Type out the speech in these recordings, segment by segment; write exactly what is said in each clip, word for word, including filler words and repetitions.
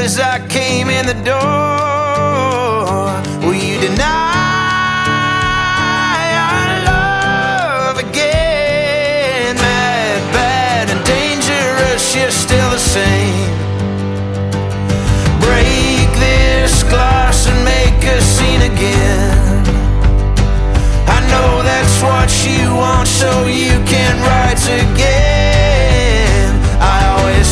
as I came in the door. Will you deny our love again? Mad, bad, and dangerous, you're still the same. Break this glass and make a scene again. I know that's what you want, so you can write again. I always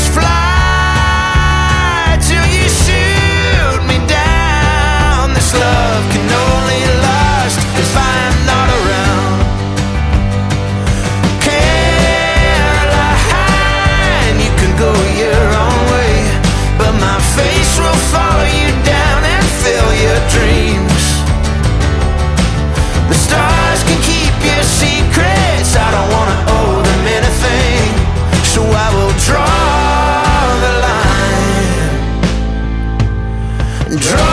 fly till you shoot me down. This love can only last if I'm not around. Caroline, you can go your own way, but my face will follow you down and fill your dreams. The stars can keep your secrets, I don't wanna owe them anything, so I will draw the line. Draw